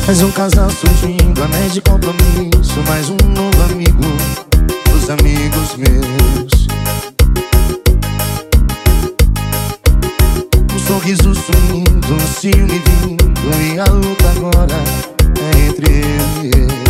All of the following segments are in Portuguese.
Mais um casal surgindo, anéis de compromisso. Mais um novo amigo dos amigos meus. Um sorriso sumindo, um ciúme vindo, e a luta agora é entre eu e ele.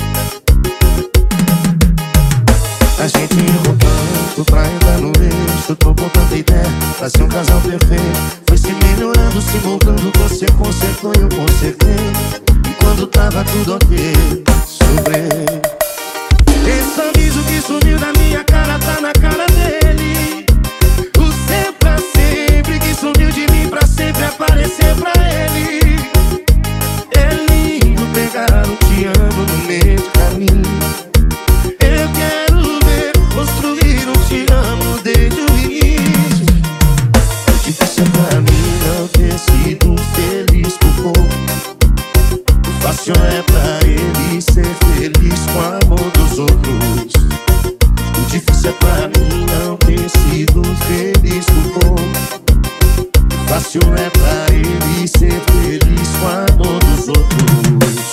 A gente errou tanto pra entrar no eixo, trocou tanta ideia pra ser um casal perfeito. Foi se melhorando, se moldando, você consertou e eu consertei. E quando tava tudo ok, sobrei. Esse sorriso que sumiu da minha cara tá na cara dele. O seu pra sempre que sumiu de mim pra sempre aparecer pra ele. É lindo pegar um te amo no meio do caminho. Eu quero ver construir um te amo desde o início. O difícil é pra mim não ter sido feliz por pouco. O fácil é pra ele ser feliz com o amor dos outros. O difícil é pra mim não ter sido feliz por pouco. O fácil é pra ele ser feliz com o amor dos outros.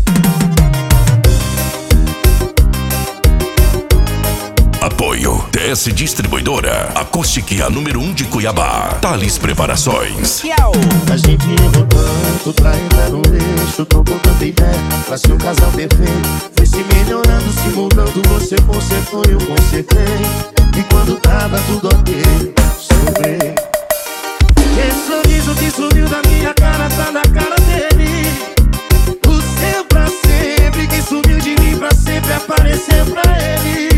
Apoio DS Distribuidora, Acústica, a número 1 de Cuiabá. Thales Preparações. A gente errou tanto pra entrar no eixo, trocou tanta ideia pra ser um casal perfeito. Foi se melhorando, se mudando, você consertou e eu consertei. E quando tava tudo ok, sobrei. Esse sorriso que sumiu da minha cara tá na cara dele. O seu pra sempre que sumiu de mim pra sempre aparecer pra ele.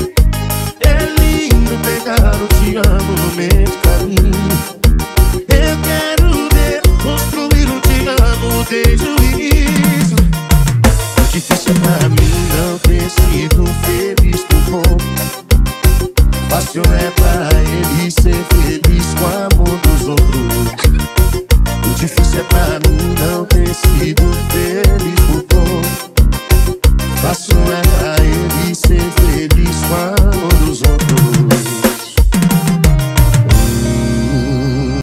Eu te amo no meio do caminho. Eu quero ver construir um te amo desde o início. O difícil é pra mim não ter sido feliz por pouco. Fácil é pra ele ser feliz